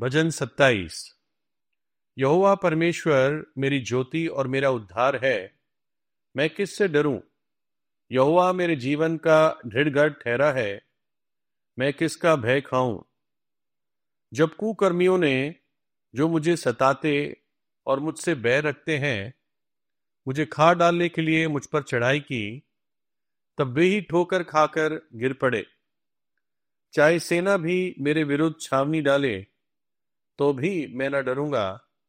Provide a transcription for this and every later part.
भजन 27। यहोवा परमेश्वर मेरी ज्योति और मेरा उद्धार है, मैं किससे डरूं। यहोवा मेरे जीवन का दृढ़गढ़ ठहरा है, मैं किसका भय खाऊं। जब कुकर्मियों ने, जो मुझे सताते और मुझसे बैर रखते हैं, मुझे खा डालने के लिए मुझ पर चढ़ाई की, तब वे ही ठोकर खाकर गिर पड़े। चाहे सेना भी मेरे विरुद्ध छावनी डाले, तो भी मैं न डरूंगा।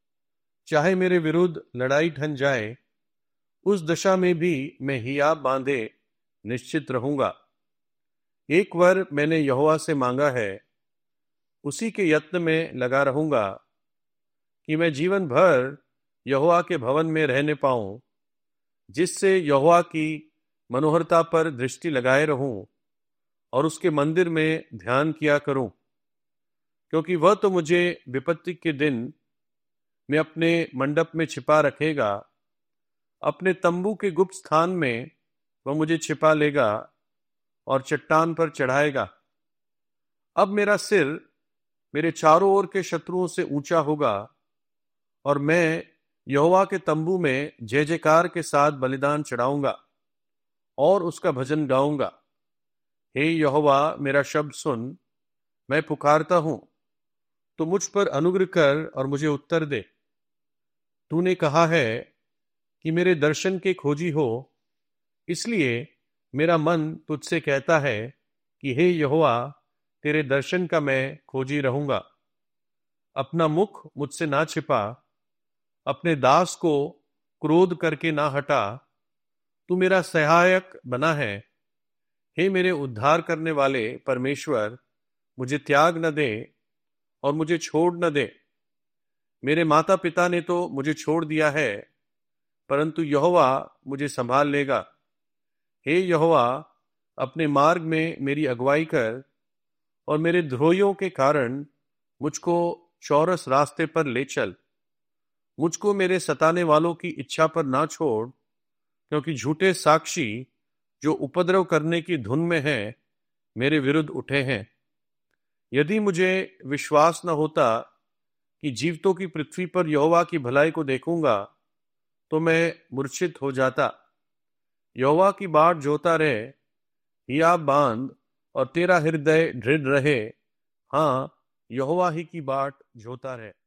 चाहे मेरे विरुद्ध लड़ाई ठन जाए, उस दशा में भी मैं हियाव बांधे निश्चित रहूंगा। एक वर मैंने यहोवा से मांगा है, उसी के यत्न में लगा रहूंगा, कि मैं जीवन भर यहोवा के भवन में रहने पाऊं, जिससे यहोवा की मनोहरता पर दृष्टि लगाए रहूं और उसके मंदिर में ध्यान किया करूं। क्योंकि वह तो मुझे विपत्ति के दिन में अपने मंडप में छिपा रखेगा, अपने तंबू के गुप्त स्थान में वह मुझे छिपा लेगा और चट्टान पर चढ़ाएगा। अब मेरा सिर मेरे चारों ओर के शत्रुओं से ऊंचा होगा, और मैं यहोवा के तंबू में जय जयकार के साथ बलिदान चढ़ाऊंगा और उसका भजन गाऊंगा। हे यहोवा, मेरा शब्द सुन, मैं पुकारता हूं, तो मुझ पर अनुग्रह कर और मुझे उत्तर दे। तूने कहा है कि मेरे दर्शन के खोजी हो, इसलिए मेरा मन तुझसे कहता है कि हे यहोवा, तेरे दर्शन का मैं खोजी रहूंगा। अपना मुख मुझसे ना छिपा, अपने दास को क्रोध करके ना हटा। तू मेरा सहायक बना है। हे मेरे उद्धार करने वाले परमेश्वर, मुझे त्याग न दे और मुझे छोड़ न दे। मेरे माता पिता ने तो मुझे छोड़ दिया है, परंतु यहोवा मुझे संभाल लेगा। हे यहोवा, अपने मार्ग में मेरी अगुवाई कर और मेरे द्रोहियों के कारण मुझको चौरस रास्ते पर ले चल। मुझको मेरे सताने वालों की इच्छा पर ना छोड़, क्योंकि झूठे साक्षी जो उपद्रव करने की धुन में हैं, मेरे विरुद्ध उठे हैं। यदि मुझे विश्वास न होता कि जीवितों की पृथ्वी पर यहोवा की भलाई को देखूंगा, तो मैं मूर्छित हो जाता। यहोवा की बाट जोता रहे, हियाव बांध और तेरा हृदय दृढ़ रहे। हाँ, यहोवा ही की बाट जोता रहे।